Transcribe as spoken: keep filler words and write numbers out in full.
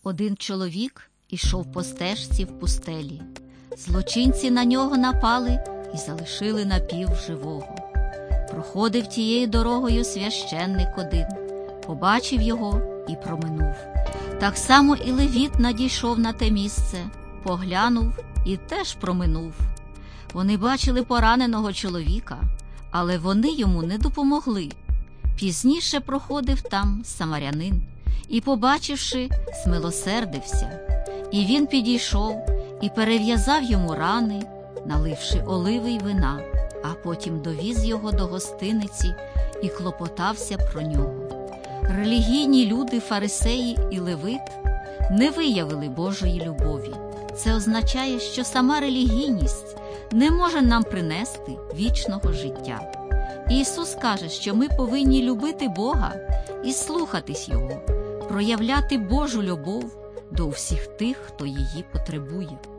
Один чоловік ішов по стежці в пустелі. Злочинці на нього напали і залишили напівживого. Проходив тією дорогою священник один, побачив його і проминув. Так само і левіт надійшов на те місце, поглянув і теж проминув. Вони бачили пораненого чоловіка, але вони йому не допомогли. Пізніше проходив там самарянин і, побачивши, змилосердився. І він підійшов і перев'язав йому рани, наливши оливи й вина, а потім довіз його до гостиниці і клопотався про нього. Релігійні люди, фарисеї і левит не виявили Божої любові. Це означає, що сама релігійність не може нам принести вічного життя. Ісус каже, що ми повинні любити Бога і слухатись Його, проявляти Божу любов до всіх тих, хто її потребує.